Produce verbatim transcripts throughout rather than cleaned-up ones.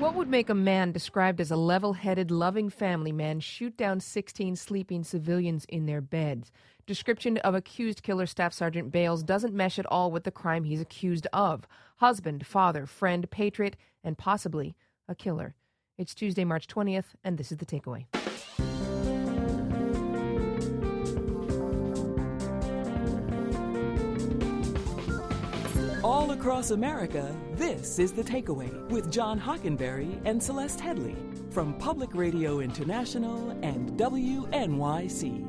What would make a man described as a level-headed, loving family man shoot down sixteen sleeping civilians in their beds? Description of accused killer Staff Sergeant Bales doesn't mesh at all with the crime he's accused of. Husband, father, friend, patriot, and possibly a killer. It's Tuesday, March twentieth, and this is The Takeaway. All across America, this is The Takeaway with John Hockenberry and Celeste Headley from Public Radio International and W N Y C.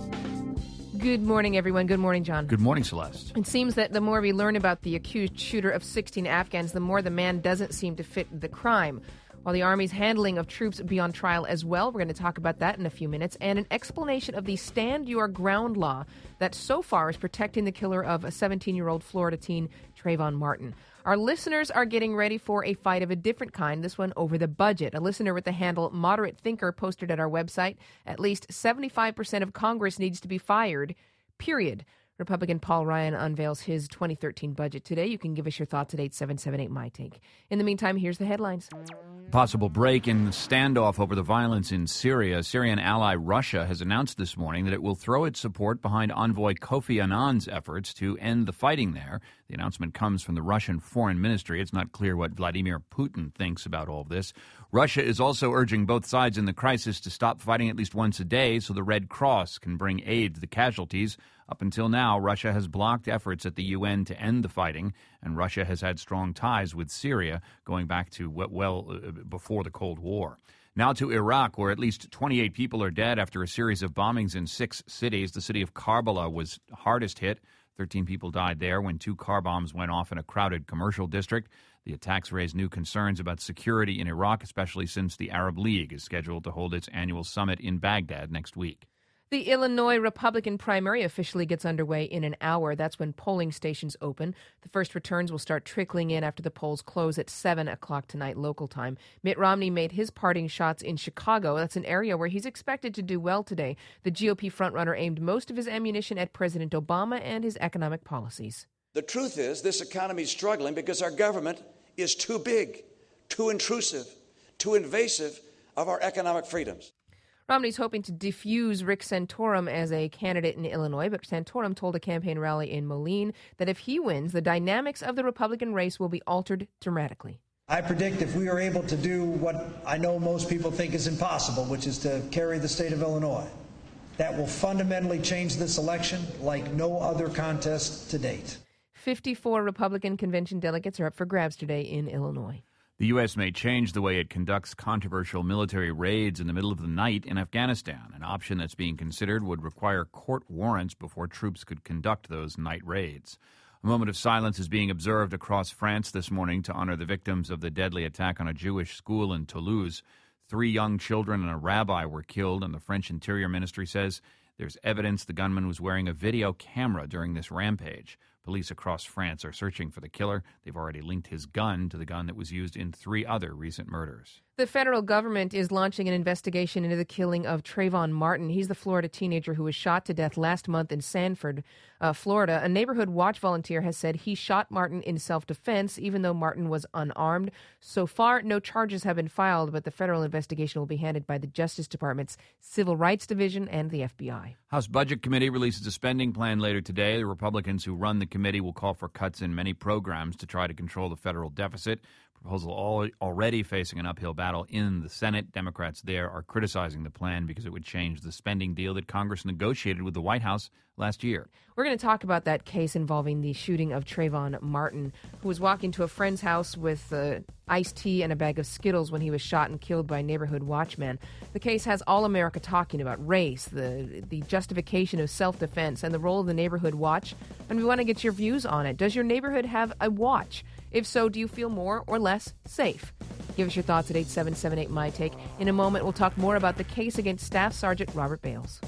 Good morning, everyone. Good morning, John. Good morning, Celeste. It seems that the more we learn about the accused shooter of sixteen Afghans, the more the man doesn't seem to fit the crime. While the Army's handling of troops be on trial as well, we're going to talk about that in a few minutes, and an explanation of the Stand Your Ground law that so far is protecting the killer of a seventeen-year-old Florida teen, Trayvon Martin. Our listeners are getting ready for a fight of a different kind, this one over the budget. A listener with the handle Moderate Thinker posted at our website, at least seventy-five percent of Congress needs to be fired, period. Republican Paul Ryan unveils his twenty thirteen budget today. You can give us your thoughts at eight seven seven eight, M Y T A K E. In the meantime, here's the headlines. Possible break in the standoff over the violence in Syria. Syrian ally Russia has announced this morning that it will throw its support behind envoy Kofi Annan's efforts to end the fighting there. The announcement comes from the Russian Foreign Ministry. It's not clear what Vladimir Putin thinks about all of this. Russia is also urging both sides in the crisis to stop fighting at least once a day so the Red Cross can bring aid to the casualties. Up until now, Russia has blocked efforts at the U N to end the fighting, and Russia has had strong ties with Syria going back to well uh, before the Cold War. Now to Iraq, where at least twenty-eight people are dead after a series of bombings in six cities. The city of Karbala was hardest hit. thirteen people died there when two car bombs went off in a crowded commercial district. The attacks raised new concerns about security in Iraq, especially since the Arab League is scheduled to hold its annual summit in Baghdad next week. The Illinois Republican primary officially gets underway in an hour. That's when polling stations open. The first returns will start trickling in after the polls close at seven o'clock tonight local time. Mitt Romney made his parting shots in Chicago. That's an area where he's expected to do well today. The G O P frontrunner aimed most of his ammunition at President Obama and his economic policies. The truth is, this economy is struggling because our government is too big, too intrusive, too invasive of our economic freedoms. Romney's hoping to defuse Rick Santorum as a candidate in Illinois, but Santorum told a campaign rally in Moline that if he wins, the dynamics of the Republican race will be altered dramatically. I predict if we are able to do what I know most people think is impossible, which is to carry the state of Illinois, that will fundamentally change this election like no other contest to date. fifty-four Republican convention delegates are up for grabs today in Illinois. The U S may change the way it conducts controversial military raids in the middle of the night in Afghanistan. An option that's being considered would require court warrants before troops could conduct those night raids. A moment of silence is being observed across France this morning to honor the victims of the deadly attack on a Jewish school in Toulouse. Three young children and a rabbi were killed, and the French Interior Ministry says there's evidence the gunman was wearing a video camera during this rampage. Police across France are searching for the killer. They've already linked his gun to the gun that was used in three other recent murders. The federal government is launching an investigation into the killing of Trayvon Martin. He's the Florida teenager who was shot to death last month in Sanford, uh, Florida. A neighborhood watch volunteer has said he shot Martin in self-defense, even though Martin was unarmed. So far, no charges have been filed, but the federal investigation will be handled by the Justice Department's Civil Rights Division and the F B I. House Budget Committee releases a spending plan later today. The Republicans who run the committee will call for cuts in many programs to try to control the federal deficit. Proposal all, already facing an uphill battle in the Senate. Democrats there are criticizing the plan because it would change the spending deal that Congress negotiated with the White House last year. We're going to talk about that case involving the shooting of Trayvon Martin, who was walking to a friend's house with uh, iced tea and a bag of Skittles when he was shot and killed by a neighborhood watchman. The case has all America talking about race, the the justification of self-defense, and the role of the neighborhood watch. And we want to get your views on it. Does your neighborhood have a watch? If so, do you feel more or less safe? Give us your thoughts at eight seven seven eight, M Y T A K E. In a moment, we'll talk more about the case against Staff Sergeant Robert Bales.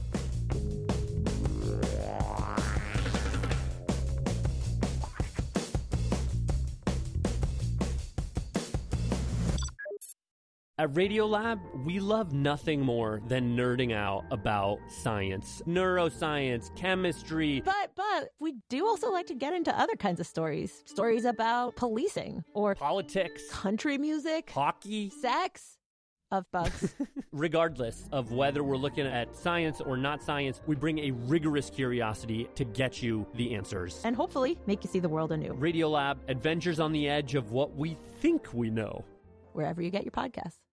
At Radiolab, we love nothing more than nerding out about science, neuroscience, chemistry. But But we do also like to get into other kinds of stories. Stories about policing or politics, country music, hockey, sex, of bugs. Regardless of whether we're looking at science or not science, we bring a rigorous curiosity to get you the answers. And hopefully make you see the world anew. Radiolab, adventures on the edge of what we think we know. Wherever you get your podcasts.